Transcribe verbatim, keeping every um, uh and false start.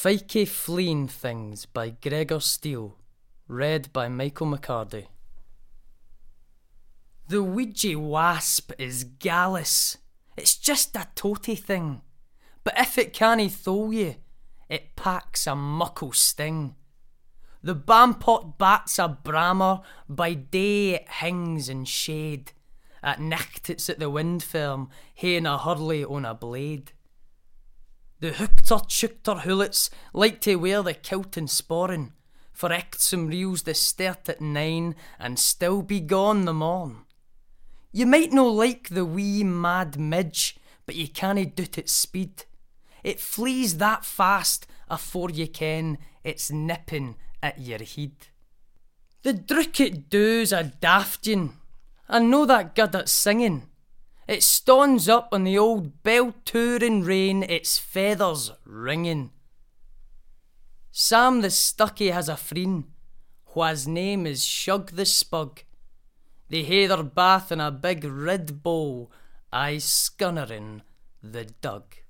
Fikey Fleeing Things by Gregor Steele. Read by Michael McCarty. The Ouija wasp is gallus. It's just a toty thing. But if it cannae thole ye, it packs a muckle sting. The bampot bat's a brammer, by day it hangs in shade. At nicht it's at the wind farm, haeing a hurley on a blade. The hookter chookter hoolets like to wear the kilt and sporran, for echt some reels the start at nine and still be gone the morn. You might no like the wee mad midge, but ye cannae doot its speed. It flees that fast afore ye ken it's nipping at your head. The drook it does a daft yin, and no that good at singing. It stands up on the old bell-touring rain, its feathers ringing. Sam the Stucky has a freen, wha's name is Shug the Spug. They hae their bath in a big red bowl, aye scunnering the dug.